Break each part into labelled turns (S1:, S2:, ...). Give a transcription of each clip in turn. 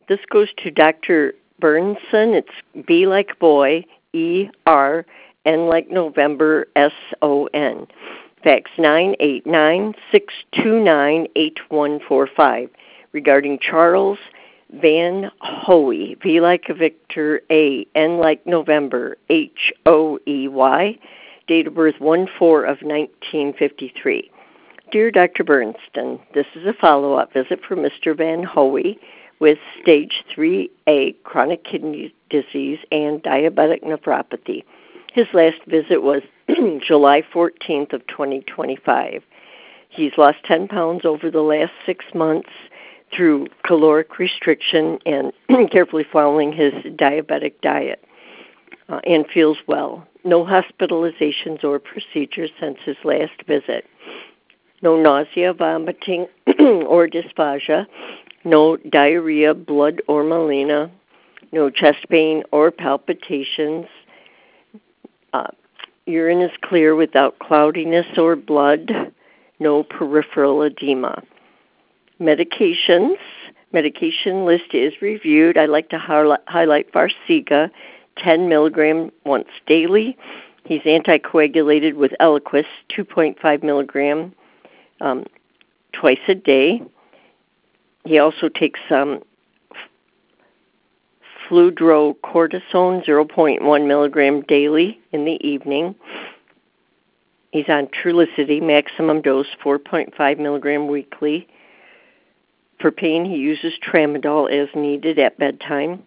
S1: This goes to Dr. Bernson. It's B like boy, E-R, N like November, S-O-N. Fax 989-629-8145 regarding Charles Van Hoey, V like Victor, A, N like November, H-O-E-Y, date of birth 1/4 of 1953. Dear Dr. Bernstein, this is a follow-up visit for Mr. Van Hoey with stage 3A chronic kidney disease and diabetic nephropathy. His last visit was July 14th of 2025. He's lost 10 pounds over the last 6 months through caloric restriction and carefully following his diabetic diet and feels well. No hospitalizations or procedures since his last visit. No nausea, vomiting, or dysphagia. No diarrhea, blood, or melena. No chest pain or palpitations. Urine is clear without cloudiness or blood. No peripheral edema. Medications. Medication list is reviewed. I like to highlight Farxiga, 10 milligram once daily. He's anticoagulated with Eliquis, 2.5 milligram twice a day. He also takes fludrocortisone, 0.1 milligram daily in the evening. He's on Trulicity, maximum dose, 4.5 milligram weekly. For pain, he uses Tramadol as needed at bedtime.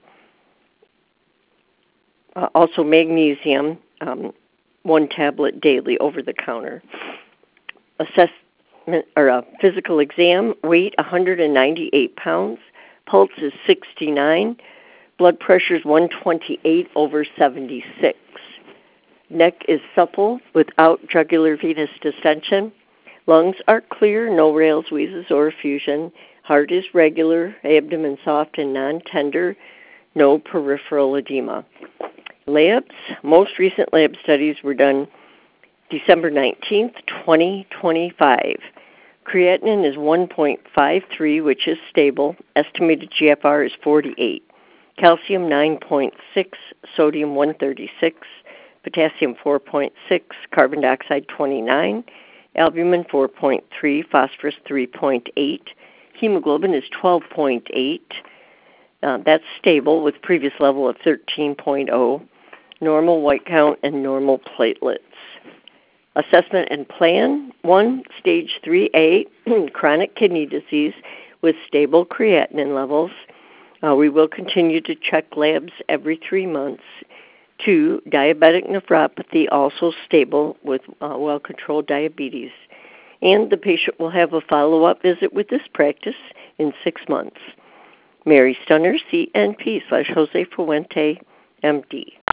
S1: Also magnesium, 1 tablet daily over the counter. Assessment or a physical exam, weight 198 pounds, pulse is 69, blood pressure is 128/76. Neck is supple without jugular venous distension. Lungs are clear, no rales, wheezes, or effusion. Heart is regular, abdomen soft and non-tender, no peripheral edema. Labs, most recent lab studies were done December 19th, 2025. Creatinine is 1.53, which is stable. Estimated GFR is 48. Calcium 9.6, sodium 136, potassium 4.6, carbon dioxide 29, albumin 4.3, phosphorus 3.8, hemoglobin is 12.8. That's stable with previous level of 13.0, normal white count and normal platelets. Assessment and plan: 1, stage 3A, chronic kidney disease with stable creatinine levels. We will continue to check labs every 3 months. 2, diabetic nephropathy, also stable with well-controlled diabetes. And the patient will have a follow-up visit with this practice in 6 months. Mary Stunner, CNP /Jose Fuente, MD.